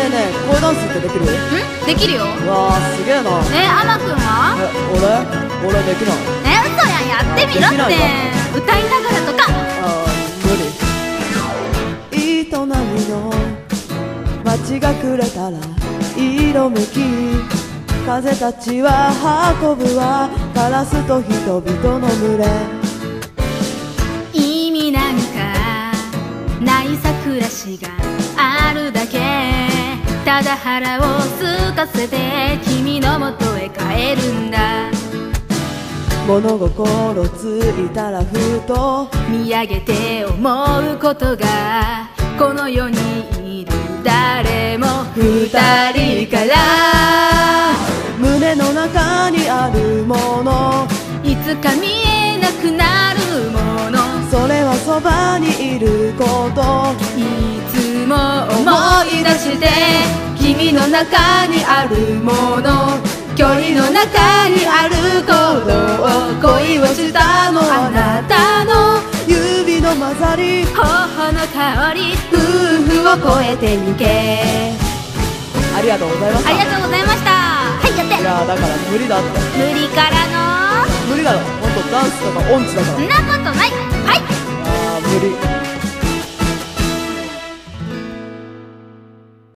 えねえ、声ダンスってできる？ できるよ。 わあ、すげえな。 アマくんは？ 俺できない。 嘘やん、やってみろって。歌いながらとか。 無理。営みの街が暮れたら色めき、風たちは運ぶわ、カラスと人々の群れ。 意味なんかないさ暮らしがあるだけ。ただ腹を空かせて君のもとへ帰るんだ。 物心ついたらふと見上げて思うことが、この世にいる誰も二人から胸の中にあるもの、 いつか見えなくなるもの、 それはそばにいること。 いつも思い出して、君の中にあるもの、距離の中にあることを、恋をしたのあなたの指の混ざり、 頬の香り、夫婦を越えてゆけ。 ありがとうございました。 ありがとうございました。はい、やって。 いやだから無理だって。 無理からの無理だろ、ほんとダンスとか音痴だから。 そんなことない。はい、 無理。